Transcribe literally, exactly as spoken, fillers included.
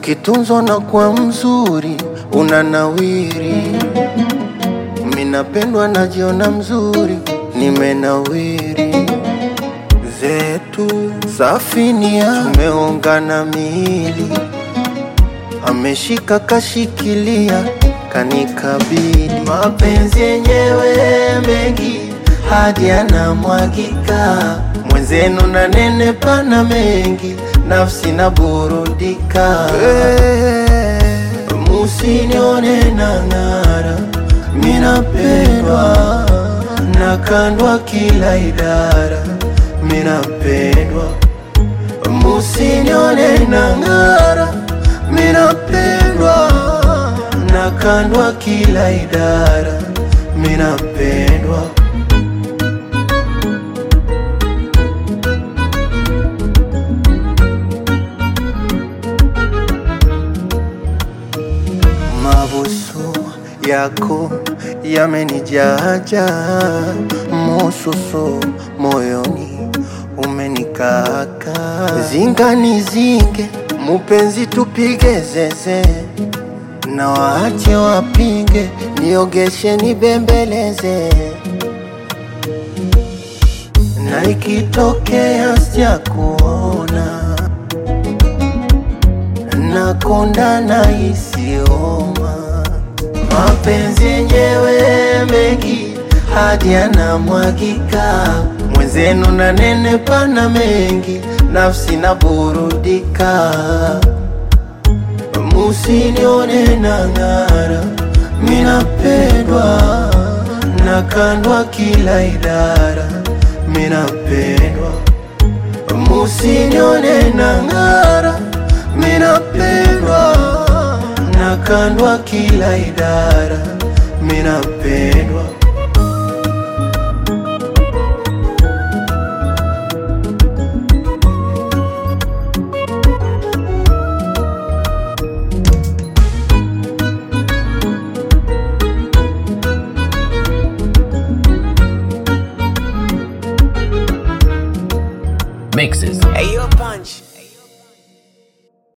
Ukitunzwa na kuwa mzuri unanawiri. Minapendwa najiona mzuri, nimenawiri. Zetu safinia tumeungana miili, ameshika kashikilia kanikabili. Mapenzi yenyewe mengi hadi yanamwagika, mwenzenu na nene pana mengi, nafsi na burudika. Hey, musinione na ngara, minapendwa nakandwa kila idara, minapendwa. Musinione na ngara, minapendwa nakandwa kila idara, minapendwa. Mabusu yako yamenijaja, mususu moyoni umenikaka. Zingani zinge mupenzi tupige zeze, na waache wapinge niogeshe nibembeleze. Na ikitokea sija kuona, nakonda na isioma. Mapenzi yenyewe mengi hadi yanamwagika, mwenzenu na nene pana mengi, nafsi na burudika. Musinione na ngara, minapendwa nakandwa kila idara, minapendwa. Musinione na ngara, minapendwa nakandwa kila idara, minapendwa.